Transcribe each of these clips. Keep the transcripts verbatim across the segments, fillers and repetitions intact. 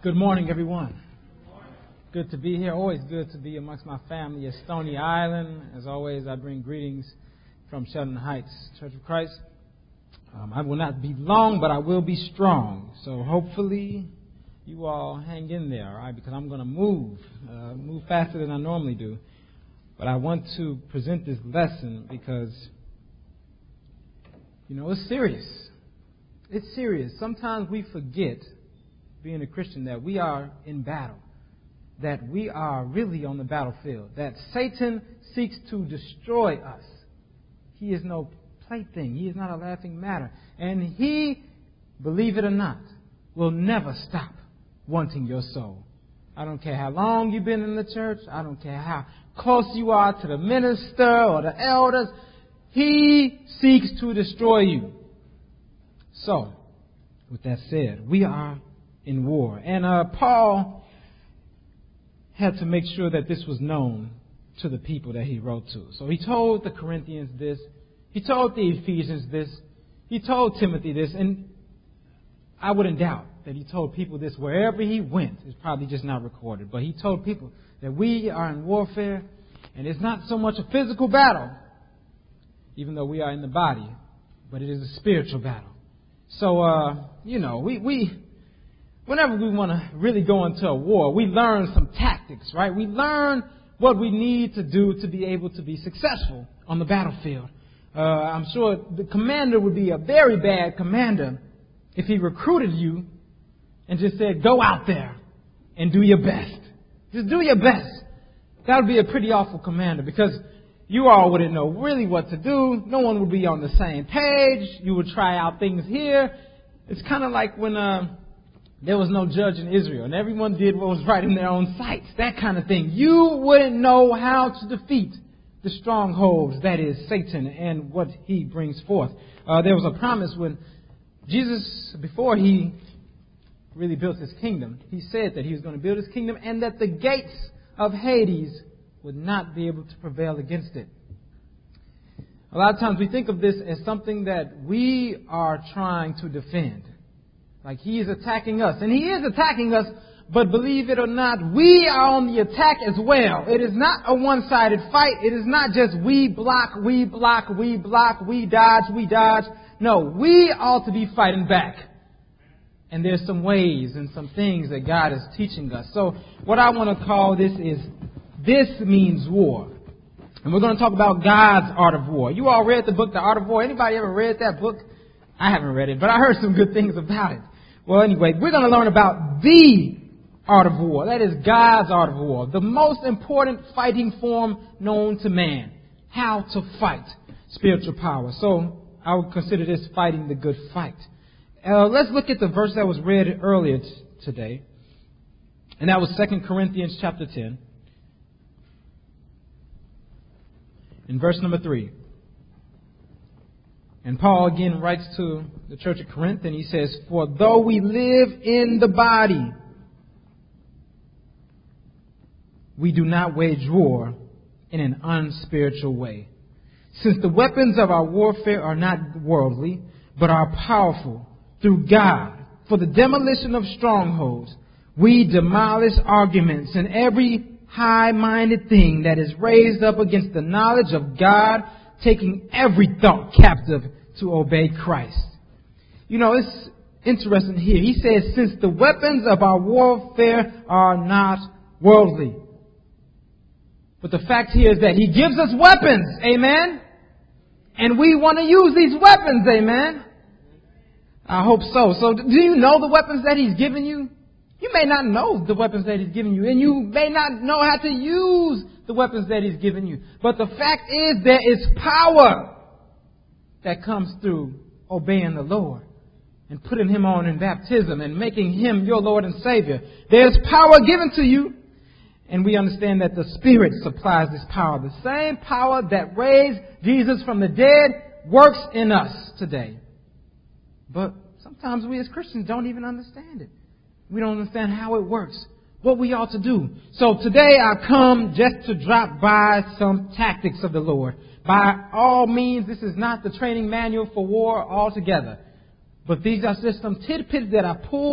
Good morning, everyone. Good to be here. Always good to be amongst my family at Stony Island. As always, I bring greetings from Sheldon Heights Church of Christ. Um, I will not be long, but I will be strong. So hopefully you all hang in there, all right? Because I'm going to move, uh, move faster than I normally do. But I want to present this lesson because, you know, it's serious. It's serious. Sometimes we forget, being a Christian, that we are in battle, that we are really on the battlefield, that Satan seeks to destroy us. He is no plaything. He is not a laughing matter. And he, believe it or not, will never stop wanting your soul. I don't care how long you've been in the church. I don't care how close you are to the minister or the elders. He seeks to destroy you. So, with that said, we are in war. And uh, Paul had to make sure that this was known to the people that he wrote to. So he told the Corinthians this. He told the Ephesians this. He told Timothy this. And I wouldn't doubt that he told people this wherever he went. It's probably just not recorded. But he told people that we are in warfare. And it's not so much a physical battle, even though we are in the body, but it is a spiritual battle. So, uh, you know, we... we Whenever we want to really go into a war, we learn some tactics, right? We learn what we need to do to be able to be successful on the battlefield. Uh, I'm sure the commander would be a very bad commander if he recruited you and just said, go out there and do your best. Just do your best. That would be a pretty awful commander because you all wouldn't know really what to do. No one would be on the same page. You would try out things here. It's kind of like when... Uh, There was no judge in Israel, and everyone did what was right in their own sights. That kind of thing. You wouldn't know how to defeat the strongholds, that is, Satan, and what he brings forth. Uh, there was a promise when Jesus, before he really built his kingdom, he said that he was going to build his kingdom and that the gates of Hades would not be able to prevail against it. A lot of times we think of this as something that we are trying to defend. Like he is attacking us. And he is attacking us, but believe it or not, we are on the attack as well. It is not a one-sided fight. It is not just we block, we block, we block, we dodge, we dodge. No, we ought to be fighting back. And there's some ways and some things that God is teaching us. So what I want to call this is, this means war. And we're going to talk about God's art of war. You all read the book, The Art of War. Anybody ever read that book? I haven't read it, but I heard some good things about it. Well, anyway, we're going to learn about the art of war. That is God's art of war. The most important fighting form known to man. How to fight spiritual power. So I would consider this fighting the good fight. Uh, let's look at the verse that was read earlier t- today. And that was Second Corinthians chapter ten. In verse number three. And Paul again writes to the church of Corinth and he says, for though we live in the body, we do not wage war in an unspiritual way. Since the weapons of our warfare are not worldly, but are powerful through God for the demolition of strongholds, we demolish arguments and every high-minded thing that is raised up against the knowledge of God, taking every thought captive to obey Christ. You know, it's interesting here. He says, since the weapons of our warfare are not worldly. But the fact here is that he gives us weapons. Amen. And we want to use these weapons. Amen. I hope so. So do you know the weapons that he's given you? You may not know the weapons that he's given you, and you may not know how to use the weapons that he's given you. But the fact is, there is power that comes through obeying the Lord and putting him on in baptism and making him your Lord and Savior. There's power given to you, and we understand that the Spirit supplies this power. The same power that raised Jesus from the dead works in us today. But sometimes we as Christians don't even understand it. We don't understand how it works, what we ought to do. So today I come just to drop by some tactics of the Lord. By all means, this is not the training manual for war altogether. But these are just some tidbits that I pull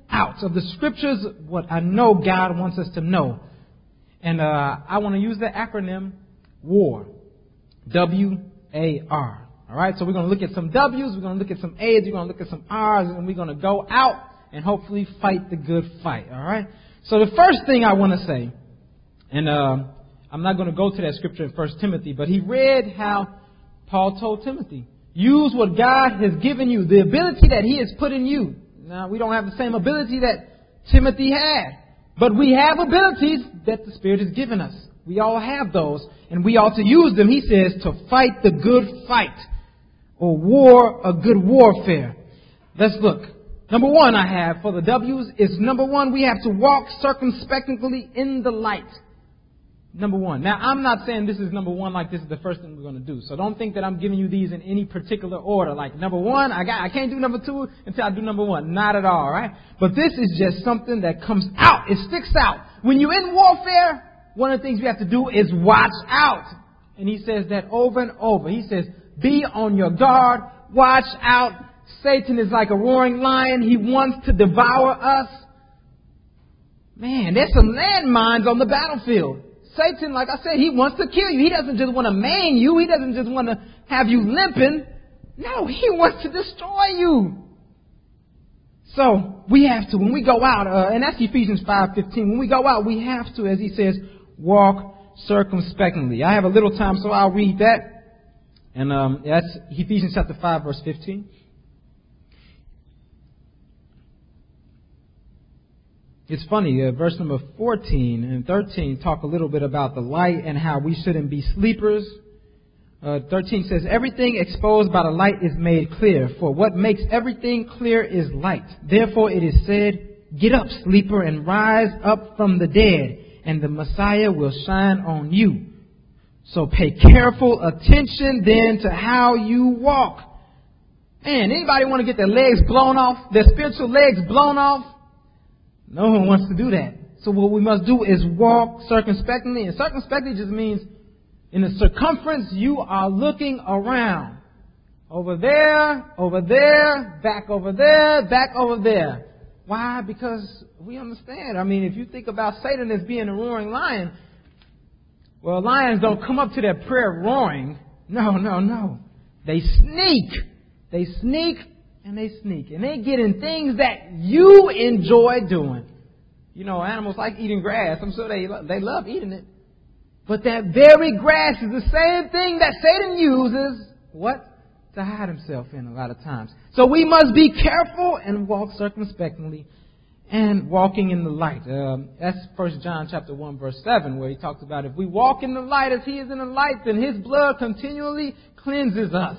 out of the scriptures what I know God wants us to know. And uh, I want to use the acronym WAR. W A R. All right, so we're going to look at some W's, we're going to look at some A's, we're going to look at some R's, and we're going to go out and hopefully fight the good fight. All right. So the first thing I want to say, and uh, I'm not going to go to that scripture in First Timothy, but he read how Paul told Timothy, use what God has given you, the ability that he has put in you. Now, we don't have the same ability that Timothy had, but we have abilities that the Spirit has given us. We all have those, and we ought to use them, he says, to fight the good fight, or war, a good warfare. Let's look. Number one I have for the W's is, number one, we have to walk circumspectly in the light. Number one. Now, I'm not saying this is number one like this is the first thing we're going to do. So don't think that I'm giving you these in any particular order. Like number one, I got, I can't do number two until I do number one. Not at all, right? But this is just something that comes out. It sticks out. When you're in warfare, one of the things we have to do is watch out. And he says that over and over. He says, be on your guard. Watch out. Satan is like a roaring lion. He wants to devour us. Man, there's some landmines on the battlefield. Satan, like I said, he wants to kill you. He doesn't just want to maim you. He doesn't just want to have you limping. No, he wants to destroy you. So we have to, when we go out, uh, and that's Ephesians five fifteen. When we go out, we have to, as he says, walk circumspectly. I have a little time, so I'll read that. And um, that's Ephesians chapter five, verse fifteen. It's funny, uh, verse number fourteen and thirteen talk a little bit about the light and how we shouldn't be sleepers. Uh, thirteen says, everything exposed by the light is made clear, for what makes everything clear is light. Therefore it is said, get up, sleeper, and rise up from the dead, and the Messiah will shine on you. So pay careful attention then to how you walk. Man, anybody want to get their legs blown off, their spiritual legs blown off? No one wants to do that. So what we must do is walk circumspectly. And circumspectly just means in the circumference you are looking around. Over there, over there, back over there, back over there. Why? Because we understand. I mean, if you think about Satan as being a roaring lion, well, lions don't come up to their prey roaring. No, no, no. They sneak. They sneak. And they sneak. And they get in things that you enjoy doing. You know, animals like eating grass. I'm sure they, they love eating it. But that very grass is the same thing that Satan uses, what? To hide himself in a lot of times. So we must be careful and walk circumspectly and walking in the light. Um, that's First John chapter one, verse seven, where he talks about if we walk in the light as he is in the light, then his blood continually cleanses us.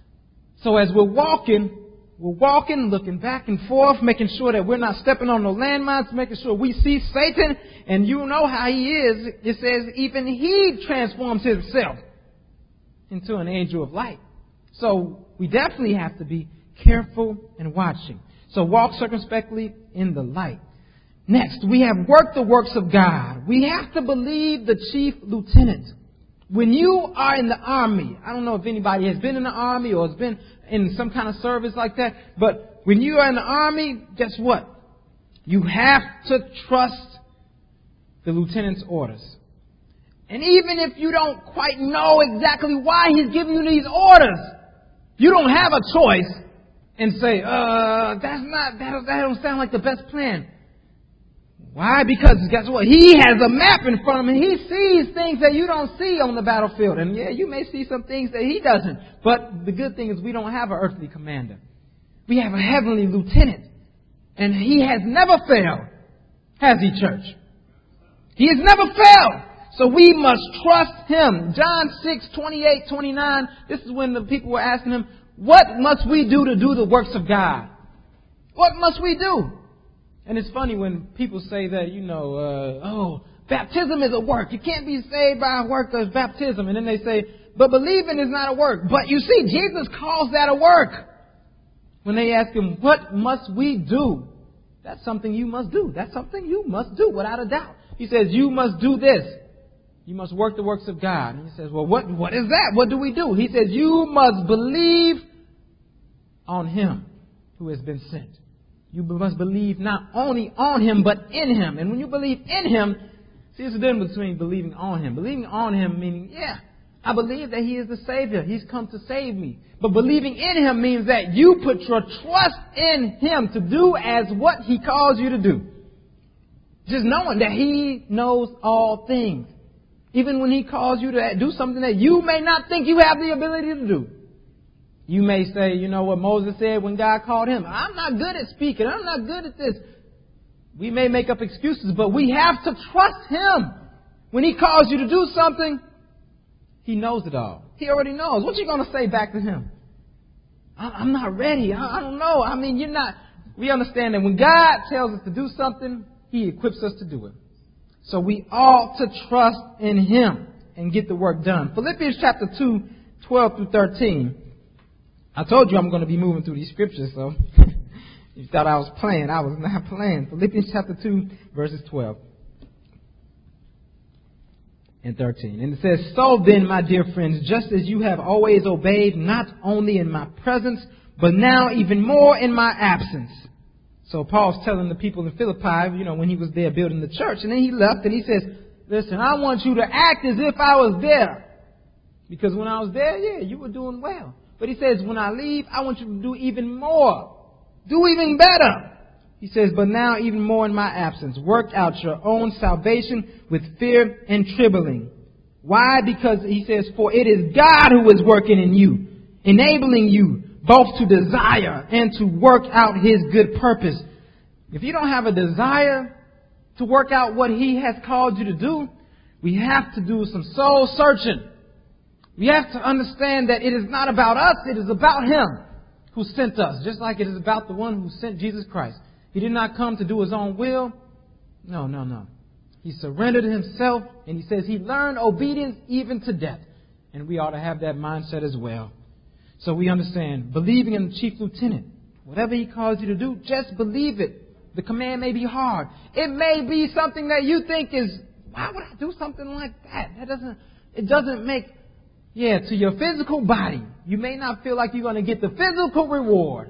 So as we're walking, We're walking, looking back and forth, making sure that we're not stepping on the landmines, making sure we see Satan, and you know how he is. It says even he transforms himself into an angel of light. So we definitely have to be careful and watching. So walk circumspectly in the light. Next, we have worked the works of God. We have to believe the chief lieutenant. When you are in the army, I don't know if anybody has been in the army or has been in some kind of service like that, but when you are in the army, guess what? You have to trust the lieutenant's orders. And even if you don't quite know exactly why he's giving you these orders, you don't have a choice and say, uh, that's not, that, that don't sound like the best plan. Why? Because guess what? He has a map in front of him. He sees things that you don't see on the battlefield. And yeah, you may see some things that he doesn't. But the good thing is we don't have an earthly commander. We have a heavenly lieutenant. And he has never failed. Has he, church? He has never failed. So we must trust him. John six, twenty-eight, twenty-nine. This is when the people were asking him, what must we do to do the works of God? What must we do? And it's funny when people say that, you know, uh, oh, baptism is a work. You can't be saved by a work of baptism. And then they say, but believing is not a work. But you see, Jesus calls that a work. When they ask him, what must we do? That's something you must do. That's something you must do without a doubt. He says, you must do this. You must work the works of God. And he says, well, what, what is that? What do we do? He says, you must believe on him who has been sent. You must believe not only on Him, but in Him. And when you believe in Him, see, there's a difference between believing on Him. Believing on Him meaning, yeah, I believe that He is the Savior. He's come to save me. But believing in Him means that you put your trust in Him to do as what He calls you to do. Just knowing that He knows all things. Even when He calls you to do something that you may not think you have the ability to do. You may say, you know what Moses said when God called him. I'm not good at speaking. I'm not good at this. We may make up excuses, but we have to trust Him. When He calls you to do something, He knows it all. He already knows. What you going to say back to Him? I'm not ready. I don't know. I mean, you're not. We understand that when God tells us to do something, He equips us to do it. So we ought to trust in Him and get the work done. Philippians chapter two, twelve through thirteen. I told you I'm going to be moving through these scriptures, so you thought I was playing. I was not playing. Philippians chapter two, verses twelve and thirteen. And it says, so then, my dear friends, just as you have always obeyed, not only in my presence, but now even more in my absence. So Paul's telling the people in Philippi, you know, when he was there building the church, and then he left and he says, listen, I want you to act as if I was there. Because when I was there, yeah, you were doing well. But he says, when I leave, I want you to do even more. Do even better. He says, but now even more in my absence. Work out your own salvation with fear and trembling. Why? Because he says, for it is God who is working in you, enabling you both to desire and to work out His good purpose. If you don't have a desire to work out what He has called you to do, we have to do some soul searching. We have to understand that it is not about us, it is about Him who sent us. Just like it is about the one who sent Jesus Christ. He did not come to do His own will. No, no, no. He surrendered Himself, and He says He learned obedience even to death. And we ought to have that mindset as well. So we understand, believing in the chief lieutenant. Whatever He calls you to do, just believe it. The command may be hard. It may be something that you think is, why would I do something like that? That doesn't, it doesn't make... Yeah, to your physical body. You may not feel like you're going to get the physical reward.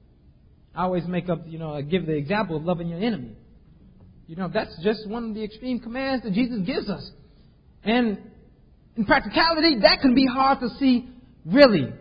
I always make up, you know, I give the example of loving your enemy. You know, that's just one of the extreme commands that Jesus gives us. And in practicality, that can be hard to see really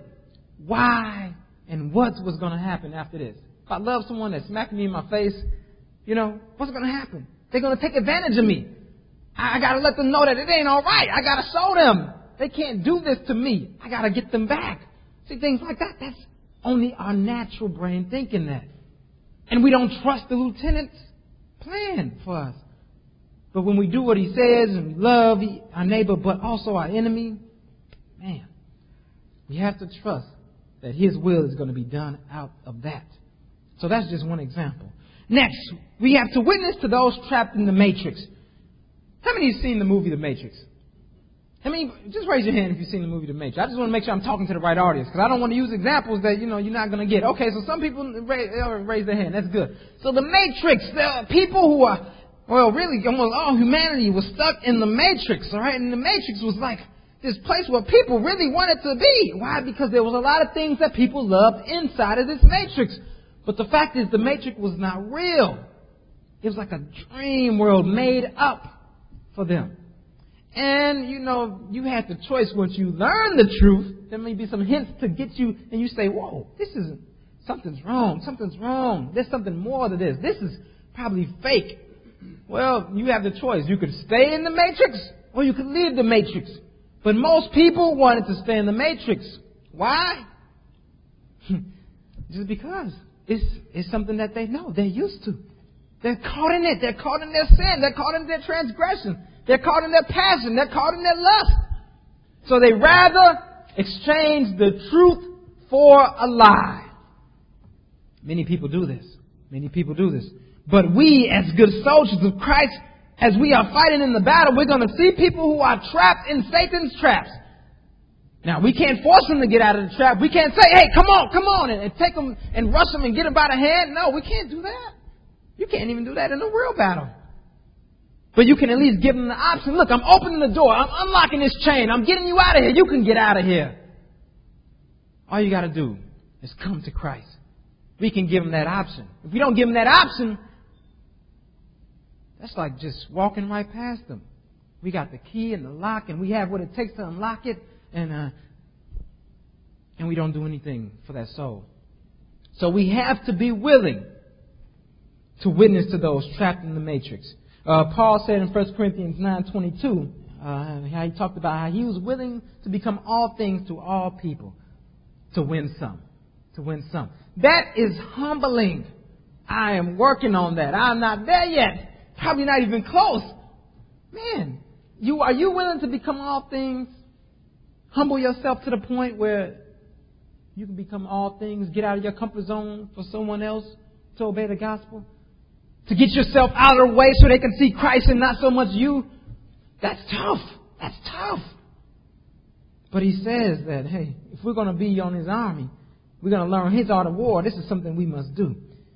why and what was going to happen after this. If I love someone that smacked me in my face, you know, what's going to happen? They're going to take advantage of me. I, I got to let them know that it ain't all right. I got to show them. They can't do this to me. I got to get them back. See, things like that, that's only our natural brain thinking that. And we don't trust the lieutenant's plan for us. But when we do what he says and love our neighbor, but also our enemy, man, we have to trust that His will is going to be done out of that. So that's just one example. Next, we have to witness to those trapped in the Matrix. How many of you have seen the movie The Matrix? I mean, just raise your hand if you've seen the movie The Matrix. I just want to make sure I'm talking to the right audience, because I don't want to use examples that, you know, you're not going to get. Okay, so some people raise, raise their hand. That's good. So The Matrix, there are people who are, well, really, almost all humanity was stuck in the Matrix, all right? And the Matrix was like this place where people really wanted to be. Why? Because there was a lot of things that people loved inside of this Matrix. But the fact is, the Matrix was not real. It was like a dream world made up for them. And, you know, you had the choice once you learn the truth. There may be some hints to get you, and you say, whoa, this isn't, something's wrong, something's wrong. There's something more to this. This is probably fake. Well, you have the choice. You could stay in the Matrix, or you could leave the Matrix. But most people wanted to stay in the Matrix. Why? Just because it's, it's something that they know, they're used to. They're caught in it. They're caught in their sin. They're caught in their transgression. They're caught in their passion. They're caught in their lust. So they rather exchange the truth for a lie. Many people do this. Many people do this. But we, as good soldiers of Christ, as we are fighting in the battle, we're going to see people who are trapped in Satan's traps. Now, we can't force them to get out of the trap. We can't say, hey, come on, come on, and, and take them and rush them and get them by the hand. No, we can't do that. You can't even do that in a real battle. But you can at least give them the option. Look, I'm opening the door. I'm unlocking this chain. I'm getting you out of here. You can get out of here. All you got to do is come to Christ. we can give them that option. If we don't give them that option, that's like just walking right past them. We got the key and the lock, and we have what it takes to unlock it, and uh, and we don't do anything for that soul. So we have to be willing to witness to those trapped in the matrix. Uh, Paul said in First Corinthians nine twenty-two, uh, how he talked about how he was willing to become all things to all people to win some. To win some. That is humbling. I am working on that. I'm not there yet. Probably not even close. Man, you are you willing to become all things? Humble yourself to the point where you can become all things, get out of your comfort zone for someone else to obey the gospel? To get yourself out of the way so they can see Christ and not so much you? That's tough. That's tough. But he says that, hey, if we're going to be on his army, we're going to learn his art of war. This is something we must do.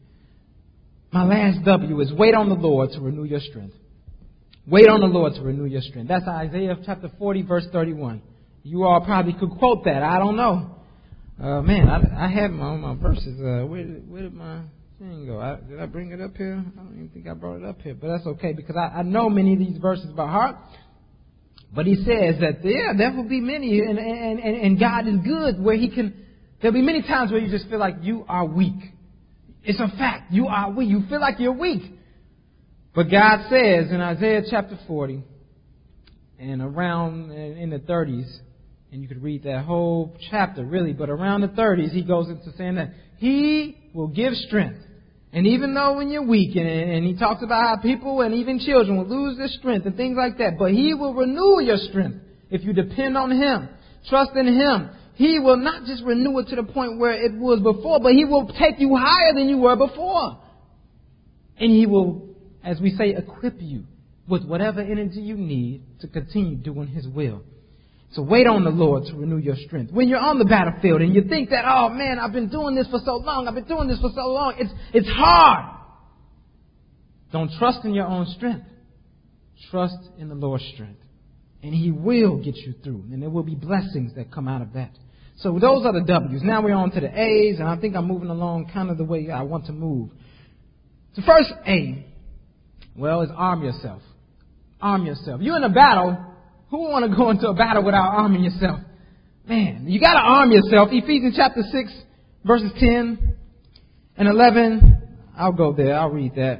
My last W is wait on the Lord to renew your strength. Wait on the Lord to renew your strength. That's Isaiah chapter forty, verse thirty-one. You all probably could quote that. I don't know. Uh, man, I, I have my, my verses. Uh, where, did, where did my thing go? I, did I bring it up here? I don't even think I brought it up here. But that's okay because I, I know many of these verses by heart. But he says that, yeah, there will be many. And, and, and, and God is good where he can. There'll be many times where you just feel like you are weak. It's a fact. You are weak. You feel like you're weak. But God says in Isaiah chapter forty and around in the thirties, and you could read that whole chapter really, but around the thirties, he goes into saying that he will give strength. And even though when you're weak, and, and he talks about how people and even children will lose their strength and things like that, but he will renew your strength if you depend on him, trust in him. He will not just renew it to the point where it was before, but he will take you higher than you were before. And he will, as we say, equip you with whatever energy you need to continue doing his will. So wait on the Lord to renew your strength. When you're on the battlefield and you think that, oh man, I've been doing this for so long, I've been doing this for so long, it's, it's hard. Don't trust in your own strength. Trust in the Lord's strength. And he will get you through. And there will be blessings that come out of that. So those are the W's. Now we're on to the A's, and I think I'm moving along kind of the way I want to move. The first A, well, is arm yourself. Arm yourself. You're in a battle. Who want to go into a battle without arming yourself? Man, you got to arm yourself. Ephesians chapter six, verses ten and eleven. I'll go there. I'll read that.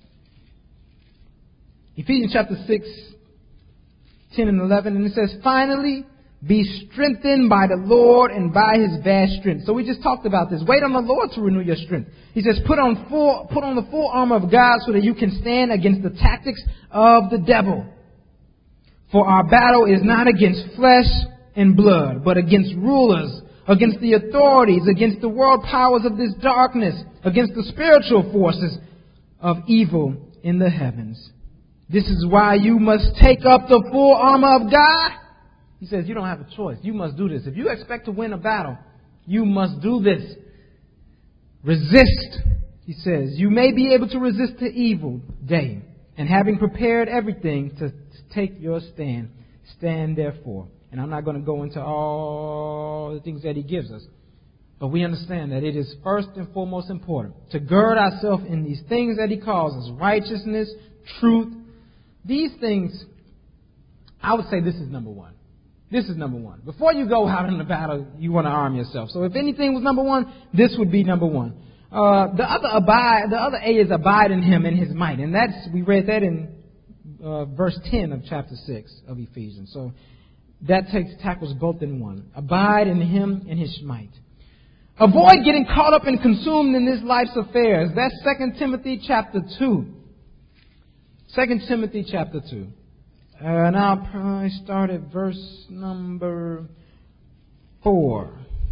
Ephesians chapter six, ten and eleven. And it says, finally, be strengthened by the Lord and by his vast strength. So we just talked about this. Wait on the Lord to renew your strength. He says, put on full, put on the full armor of God so that you can stand against the tactics of the devil. For our battle is not against flesh and blood, but against rulers, against the authorities, against the world powers of this darkness, against the spiritual forces of evil in the heavens. This is why you must take up the full armor of God. He says you don't have a choice. You must do this. If you expect to win a battle, you must do this. Resist, he says. You may be able to resist the evil day. And having prepared everything to take your stand, stand therefore. And I'm not going to go into all the things that he gives us. But we understand that it is first and foremost important to gird ourselves in these things that he calls us. Righteousness, truth. These things, I would say this is number one. This is number one. Before you go out in the battle, you want to arm yourself. So if anything was number one, this would be number one. Uh, the other abide, the other A is abide in him and his might. And that's, we read that in uh, verse ten of chapter six of Ephesians. So that takes, tackles both in one. Abide in him and his might. Avoid getting caught up and consumed in this life's affairs. That's Second Timothy chapter two. Second Timothy chapter two. Uh, and I'll probably start at verse number four.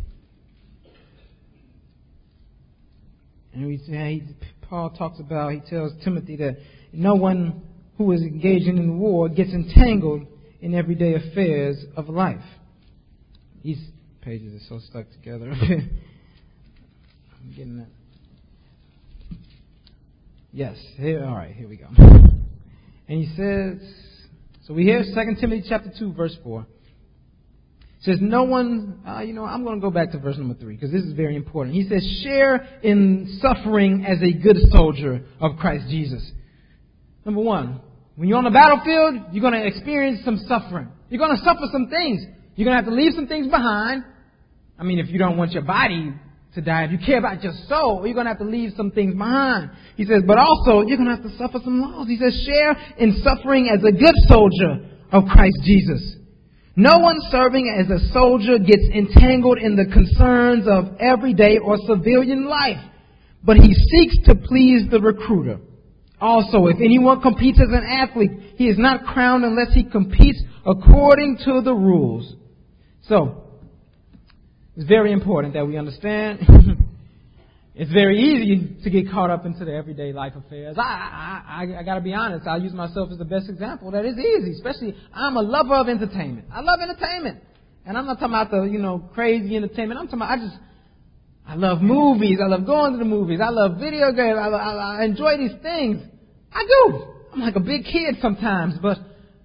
And we say, Paul talks about, he tells Timothy that no one who is engaging in the war gets entangled in everyday affairs of life. These pages are so stuck together. I'm getting that. Yes, here, all right, here we go. And he says, so we hear Second Timothy chapter two, verse four. It says, no one, uh, you know, I'm going to go back to verse number three because this is very important. He says, share in suffering as a good soldier of Christ Jesus. Number one, when you're on the battlefield, you're going to experience some suffering. You're going to suffer some things. You're going to have to leave some things behind. I mean, if you don't want your body to die, if you care about your soul, you're going to have to leave some things behind. He says, but also, you're going to have to suffer some loss. He says, share in suffering as a good soldier of Christ Jesus. No one serving as a soldier gets entangled in the concerns of everyday or civilian life, but he seeks to please the recruiter. Also, if anyone competes as an athlete, he is not crowned unless he competes according to the rules. So, it's very important that we understand. It's very easy to get caught up into the everyday life affairs. I, I, I, I got to be honest. I'll use myself as the best example. That is easy, especially I'm a lover of entertainment. I love entertainment. And I'm not talking about the, you know, crazy entertainment. I'm talking about, I just, I love movies. I love going to the movies. I love video games. I, I, I enjoy these things. I do. I'm like a big kid sometimes, but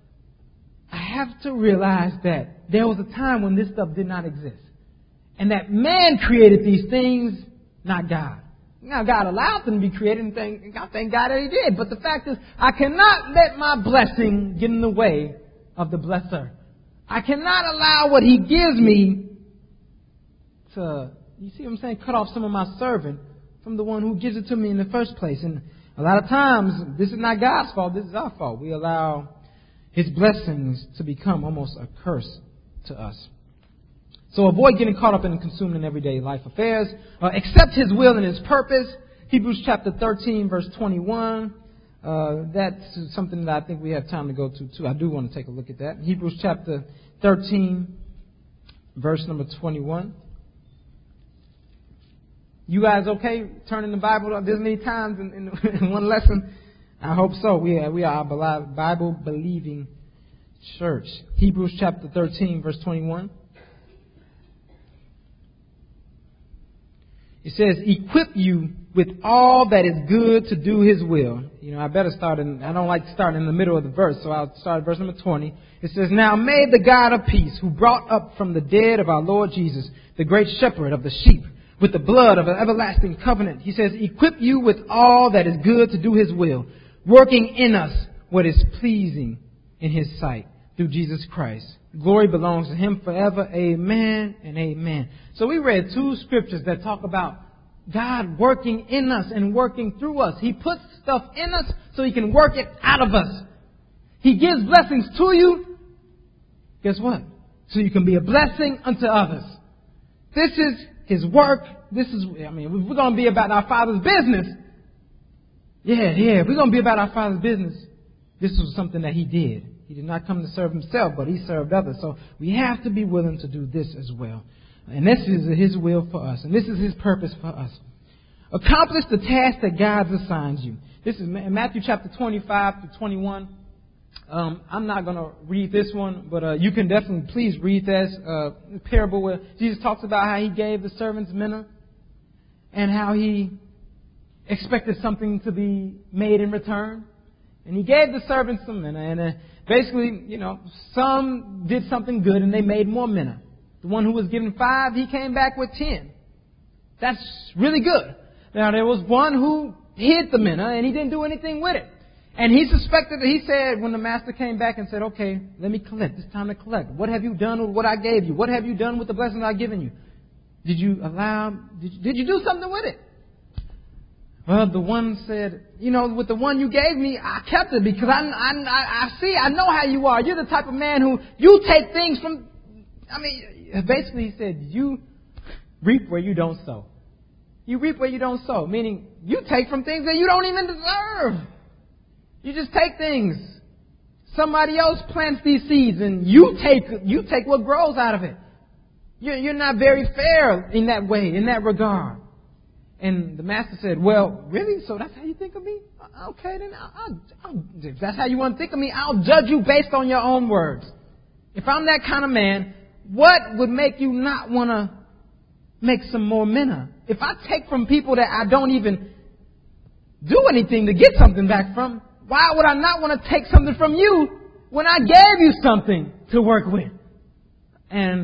I have to realize that there was a time when this stuff did not exist. And that man created these things, not God. Now, God allowed them to be created, and thank, I thank God that He did. But the fact is, I cannot let my blessing get in the way of the blesser. I cannot allow what He gives me to, you see what I'm saying, cut off some of my servant from the one who gives it to me in the first place. And a lot of times, this is not God's fault, this is our fault. We allow His blessings to become almost a curse to us. So avoid getting caught up in consumed in everyday life affairs. Uh, accept His will and His purpose. Hebrews chapter thirteen, verse twenty-one. Uh, that's something that I think we have time to go to, too. I do want to take a look at that. Hebrews chapter thirteen, verse number twenty-one. You guys okay turning the Bible this many times in, in, in one lesson? I hope so. We are, we are a Bible-believing church. Hebrews chapter thirteen, verse twenty-one. It says, equip you with all that is good to do His will. You know, I better start in, I don't like to start in the middle of the verse, so I'll start at verse number twenty. It says, now may the God of peace, who brought up from the dead of our Lord Jesus, the great shepherd of the sheep, with the blood of an everlasting covenant, He says, equip you with all that is good to do His will, working in us what is pleasing in His sight through Jesus Christ. Glory belongs to Him forever. Amen and amen. So we read two scriptures that talk about God working in us and working through us. He puts stuff in us so He can work it out of us. He gives blessings to you. Guess what? So you can be a blessing unto others. This is His work. This is, I mean, we're going to be about our Father's business. Yeah, yeah, we're going to be about our Father's business. This was something that He did. He did not come to serve Himself, but He served others. So we have to be willing to do this as well. And this is His will for us. And this is His purpose for us. Accomplish the task that God assigns you. This is Matthew chapter twenty-five to twenty-one. Um, I'm not going to read this one, but uh, you can definitely please read this uh, parable where Jesus talks about how He gave the servants manna and how He expected something to be made in return. And He gave the servants some manna, and uh, basically, you know, some did something good and they made more manna. The one who was given five, he came back with ten. That's really good. Now, there was one who hid the manna and he didn't do anything with it. And he suspected, he said, when the master came back and said, okay, let me collect. It's time to collect. What have you done with what I gave you? What have you done with the blessings I've given you? Did you allow, did you, did you do something with it? Well, the one said, you know, with the one you gave me, I kept it because I, I, I see, I know how you are. You're the type of man who, you take things from, I mean, basically he said, you reap where you don't sow. You reap where you don't sow, meaning you take from things that you don't even deserve. You just take things. Somebody else plants these seeds and you take, you take what grows out of it. You're, you're not very fair in that way, in that regard. And the master said, well, really? So that's how you think of me? Okay, then I'll, I'll, I'll, if that's how you want to think of me, I'll judge you based on your own words. If I'm that kind of man, what would make you not want to make some more manna? If I take from people that I don't even do anything to get something back from, why would I not want to take something from you when I gave you something to work with? And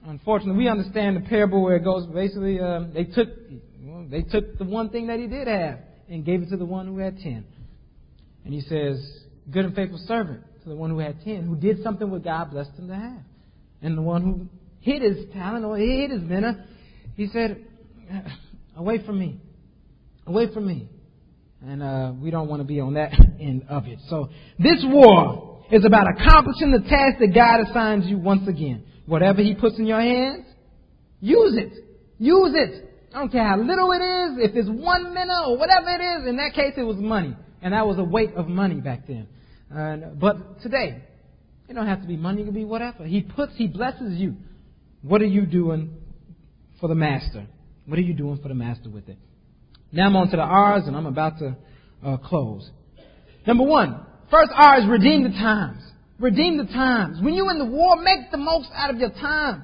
unfortunately, we understand the parable where it goes basically, uh, they took well, they took the one thing that he did have and gave it to the one who had ten. And he says, good and faithful servant, to the one who had ten, who did something what God blessed him to have. And the one who hid his talent or hid his minna, he said, away from me. Away from me. And uh, we don't want to be on that end of it. So this war is about accomplishing the task that God assigns you once again. Whatever he puts in your hands, use it. Use it. I don't care how little it is. If it's one minna or whatever it is, in that case it was money. And that was a weight of money back then. Uh, but today, it don't have to be money. It can be whatever. He puts, he blesses you. What are you doing for the master? What are you doing for the master with it? Now I'm on to the R's, and I'm about to uh, close. Number one, first R is redeem the times. Redeem the times. When you're in the war, make the most out of your time.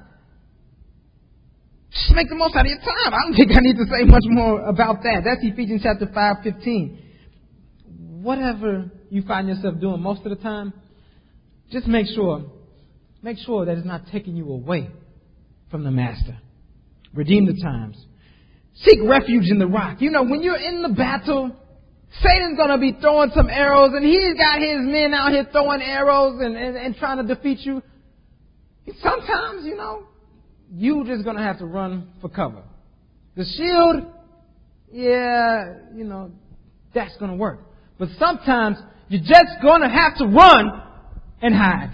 Just make the most out of your time. I don't think I need to say much more about that. That's Ephesians chapter five fifteen. Whatever you find yourself doing most of the time, just make sure, make sure that it's not taking you away from the master. Redeem the times. Seek refuge in the rock. You know, when you're in the battle, Satan's going to be throwing some arrows, and he's got his men out here throwing arrows and, and, and trying to defeat you. Sometimes, you know, you're just going to have to run for cover. The shield, yeah, you know, that's going to work. But sometimes you're just going to have to run and hide.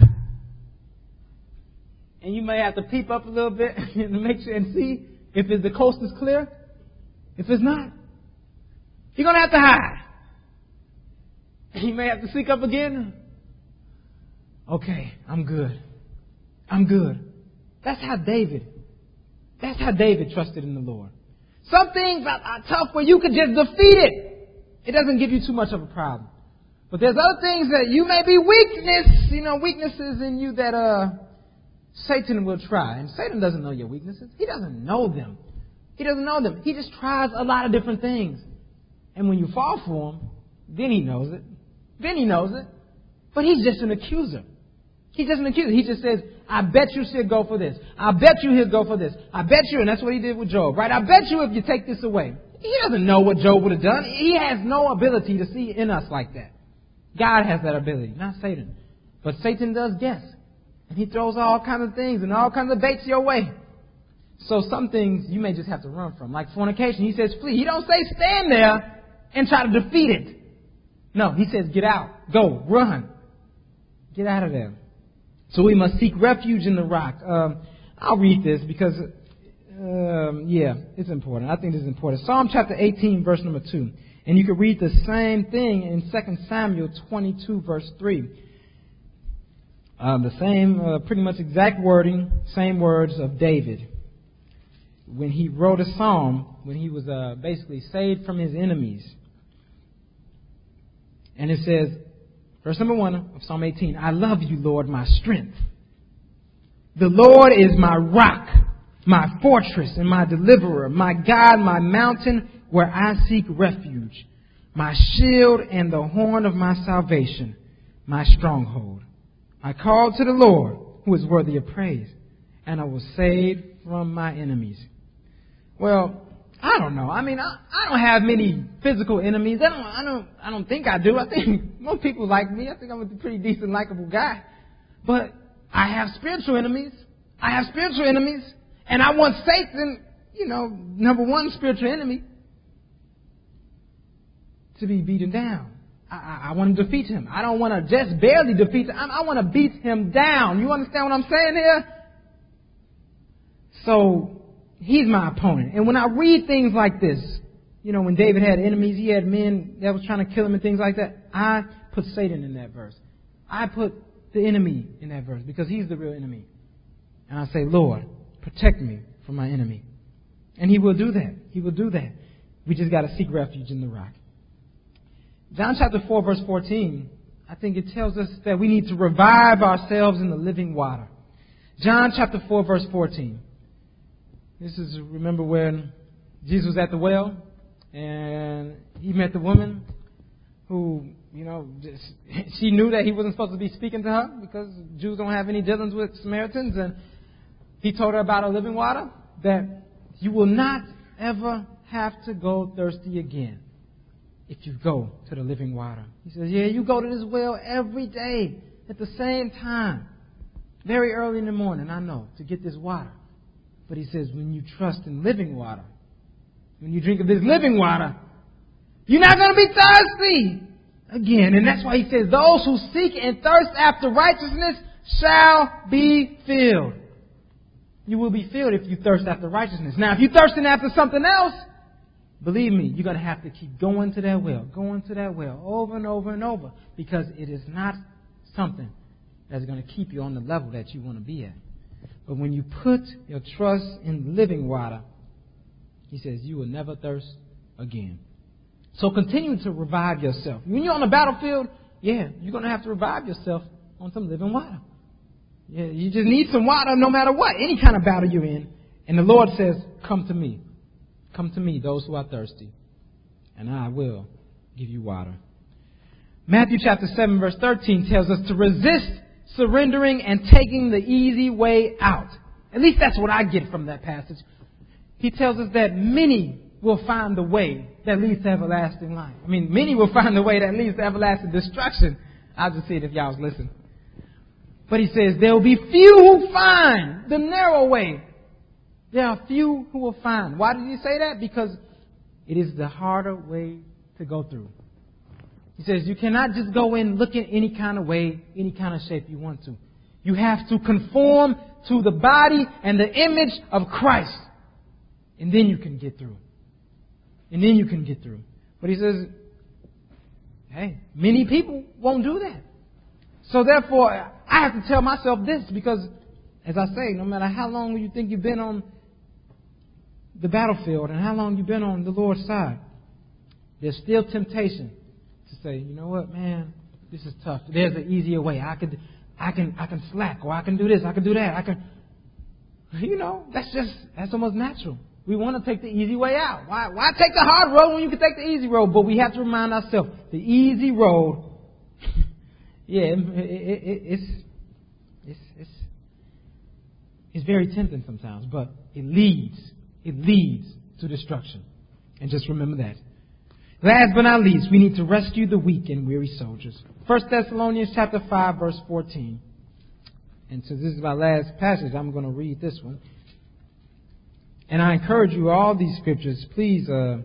And you may have to peep up a little bit to make sure and see if the coast is clear. If it's not, you're going to have to hide. And you may have to sneak up again. Okay, I'm good. I'm good. That's how David, that's how David trusted in the Lord. Some things are, are tough where you could just defeat it. It doesn't give you too much of a problem. But there's other things that you may be weakness, you know, weaknesses in you that uh, Satan will try. And Satan doesn't know your weaknesses. He doesn't know them. He doesn't know them. He just tries a lot of different things. And when you fall for him, then he knows it. Then he knows it. But he's just an accuser. He's just an accuser. He just says, I bet you should go for this. I bet you he'll go for this. I bet you, and that's what he did with Job, right? I bet you if you take this away. He doesn't know what Job would have done. He has no ability to see in us like that. God has that ability, not Satan. But Satan does guess. And he throws all kinds of things and all kinds of baits your way. So some things you may just have to run from. Like fornication. He says flee. He don't say stand there and try to defeat it. No, he says get out. Go. Run. Get out of there. So we must seek refuge in the rock. Um, I'll read this because, um, yeah, it's important. I think this is important. Psalm chapter eighteen, verse number two. And you can read the same thing in Second Samuel twenty-two, verse three. Uh, the same, uh, pretty much exact wording, same words of David. When he wrote a psalm, when he was uh, basically saved from his enemies. And it says, verse number one of Psalm eighteen, I love you, Lord, my strength. The Lord is my rock, my fortress, and my deliverer, my God, my mountain, where I seek refuge, my shield and the horn of my salvation, my stronghold. I called to the Lord, who is worthy of praise, and I was saved from my enemies. Well, I don't know. I mean, I, I don't have many physical enemies. I don't, I don't, I don't think I do. I think most people like me. I think I'm a pretty decent, likable guy. But I have spiritual enemies. I have spiritual enemies, and I want Satan, you know, number one spiritual enemy, to be beaten down. I, I, I want to defeat him. I don't want to just barely defeat him. I, I want to beat him down. You understand what I'm saying here? So he's my opponent. And when I read things like this, you know, when David had enemies, he had men that was trying to kill him and things like that. I put Satan in that verse. I put the enemy in that verse because he's the real enemy. And I say, Lord, protect me from my enemy. And he will do that. He will do that. We just got to seek refuge in the rock. John chapter four, verse fourteen, I think it tells us that we need to revive ourselves in the living water. John chapter four, verse fourteen. This is, remember when Jesus was at the well and he met the woman who, you know, just, she knew that he wasn't supposed to be speaking to her because Jews don't have any dealings with Samaritans. And He told her about a living water, that you will not ever have to go thirsty again if you go to the living water. He says, yeah, you go to this well every day at the same time, very early in the morning, I know, to get this water. But he says, when you trust in living water, when you drink of this living water, you're not going to be thirsty again. And that's why he says, those who seek and thirst after righteousness shall be filled. You will be filled if you thirst after righteousness. Now, if you're thirsting after something else, believe me, you're going to have to keep going to that well, going to that well over and over and over, because it is not something that's going to keep you on the level that you want to be at. But when you put your trust in living water, he says you will never thirst again. So continue to revive yourself. When you're on the battlefield, yeah, you're going to have to revive yourself on some living water. Yeah, you just need some water no matter what, any kind of battle you're in. And the Lord says, come to me. Come to me, those who are thirsty, and I will give you water. Matthew chapter seven, verse thirteen tells us to resist surrendering and taking the easy way out. At least that's what I get from that passage. He tells us that many will find the way that leads to everlasting life. I mean, many will find the way that leads to everlasting destruction. I'll just say it if y'all was listening. But he says there will be few who find the narrow way. There are few who will find. Why did he say that? Because it is the harder way to go through. He says you cannot just go in looking any kind of way, any kind of shape you want to. You have to conform to the body and the image of Christ. And then you can get through. And then you can get through. But he says, hey, many people won't do that. So therefore, I have to tell myself this, because, as I say, no matter how long you think you've been on the battlefield and how long you've been on the Lord's side, there's still temptation to say, you know what, man, this is tough. There's an easier way. I could, I can, I can slack, or I can do this, I can do that. I can, you know, that's just, that's almost natural. We want to take the easy way out. Why, why take the hard road when you can take the easy road? But we have to remind ourselves, the easy road, yeah, it, it, it, it's, it's, it's, it's very tempting sometimes, but it leads, it leads to destruction. And just remember that. Last but not least, we need to rescue the weak and weary soldiers. First Thessalonians chapter five, verse fourteen. And since this is my last passage, I'm going to read this one. And I encourage you, all these scriptures, please, uh,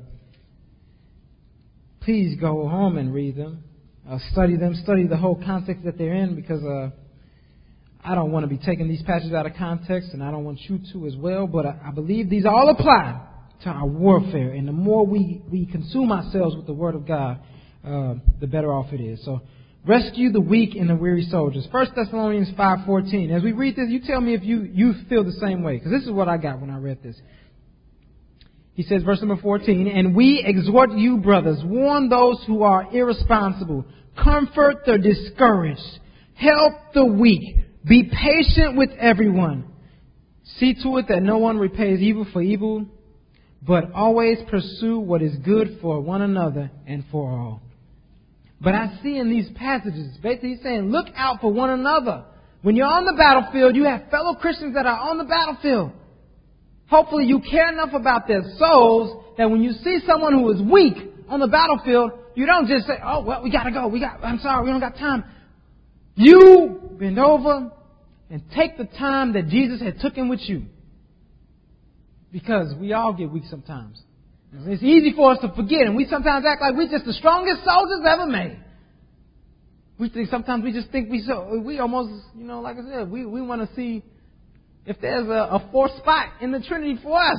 please go home and read them. Uh, study them, study the whole context that they're in, because uh, I don't want to be taking these passages out of context, and I don't want you to as well. But I, I believe these all apply to our warfare. And the more we, we consume ourselves with the Word of God, uh, the better off it is. So rescue the weak and the weary soldiers. First Thessalonians five fourteen. As we read this, you tell me if you, you feel the same way, because this is what I got when I read this. He says, verse number fourteen, and we exhort you, brothers, warn those who are irresponsible, comfort the discouraged, help the weak, be patient with everyone. See to it that no one repays evil for evil, but always pursue what is good for one another and for all. But I see in these passages, basically he's saying, look out for one another. When you're on the battlefield, you have fellow Christians that are on the battlefield. Hopefully you care enough about their souls that when you see someone who is weak on the battlefield, you don't just say, oh, well, we got to go. We got, I'm sorry, we don't got time. You bend over and take the time that Jesus had taken with you. Because we all get weak sometimes. It's easy for us to forget, and we sometimes act like we're just the strongest soldiers ever made. We think sometimes we just think we so we almost, you know, like I said, we, we want to see if there's a, a fourth spot in the Trinity for us.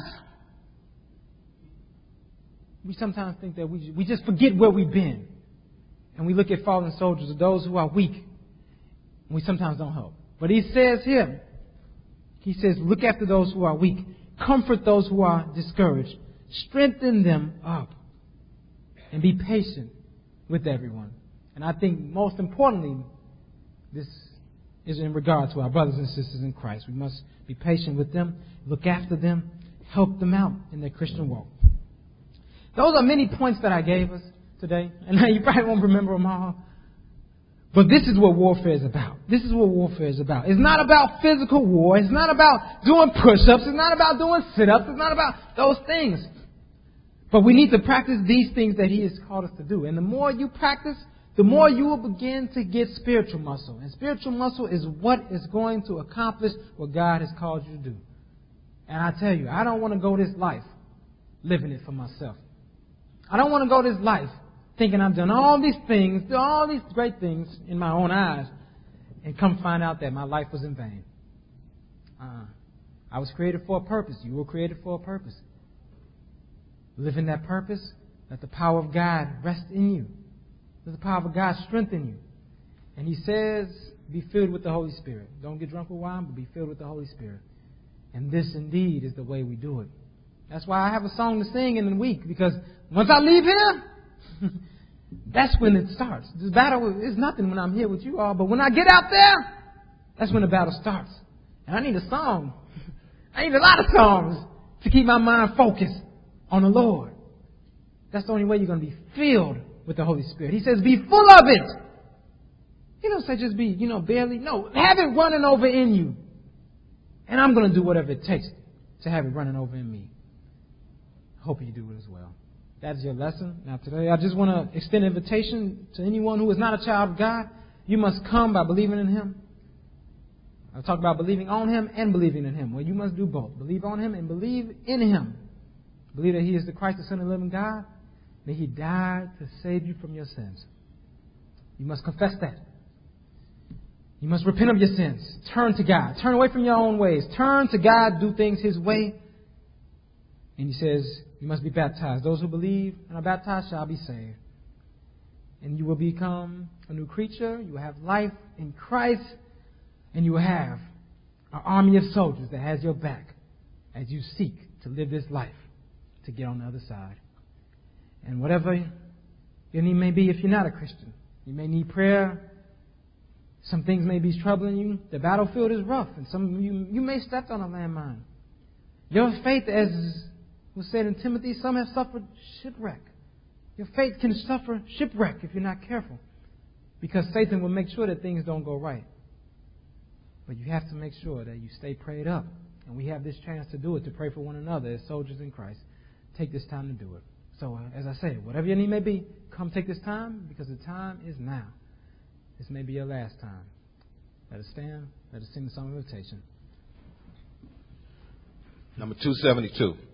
We sometimes think that we we just forget where we've been. And we look at fallen soldiers or those who are weak. And we sometimes don't help. But he says here, he says, look after those who are weak. Comfort those who are discouraged. Strengthen them up. And be patient with everyone. And I think most importantly, this is in regard to our brothers and sisters in Christ. We must be patient with them, look after them, help them out in their Christian walk. Those are many points that I gave us today. And you probably won't remember them all. But this is what warfare is about. This is what warfare is about. It's not about physical war. It's not about doing push-ups. It's not about doing sit-ups. It's not about those things. But we need to practice these things that He has called us to do. And the more you practice, the more you will begin to get spiritual muscle. And spiritual muscle is what is going to accomplish what God has called you to do. And I tell you, I don't want to go this life living it for myself. I don't want to go this life thinking I've done all these things, do all these great things in my own eyes, and come find out that my life was in vain. Uh, I was created for a purpose. You were created for a purpose. Live in that purpose. Let the power of God rest in you. Let the power of God strengthen you. And He says, be filled with the Holy Spirit. Don't get drunk with wine, but be filled with the Holy Spirit. And this indeed is the way we do it. That's why I have a song to sing in a week, because once I leave here, that's when it starts. This battle is nothing when I'm here with you all, but when I get out there, that's when the battle starts. And I need a song. I need a lot of songs to keep my mind focused on the Lord. That's the only way you're going to be filled with the Holy Spirit. He says, be full of it. He don't say just be, you know, barely. No, have it running over in you. And I'm going to do whatever it takes to have it running over in me. I hope you do it as well. That's your lesson. Now today, I just want to extend an invitation to anyone who is not a child of God. You must come by believing in Him. I'll talk about believing on Him and believing in Him. Well, you must do both. Believe on Him and believe in Him. Believe that He is the Christ, the Son of the living God. That He died to save you from your sins. You must confess that. You must repent of your sins. Turn to God. Turn away from your own ways. Turn to God. Do things His way. And He says, you must be baptized. Those who believe and are baptized shall be saved. And you will become a new creature. You will have life in Christ. And you will have an army of soldiers that has your back as you seek to live this life to get on the other side. And whatever your need may be, if you're not a Christian, you may need prayer. Some things may be troubling you. The battlefield is rough, and some you you may step on a landmine. Your faith, as was said in Timothy, some have suffered shipwreck. Your faith can suffer shipwreck if you're not careful, because Satan will make sure that things don't go right. But you have to make sure that you stay prayed up, and we have this chance to do it, to pray for one another as soldiers in Christ. Take this time to do it. So, uh, as I say, whatever your need may be, come take this time, because the time is now. This may be your last time. Let us stand. Let us sing the song of invitation. Number two seventy-two.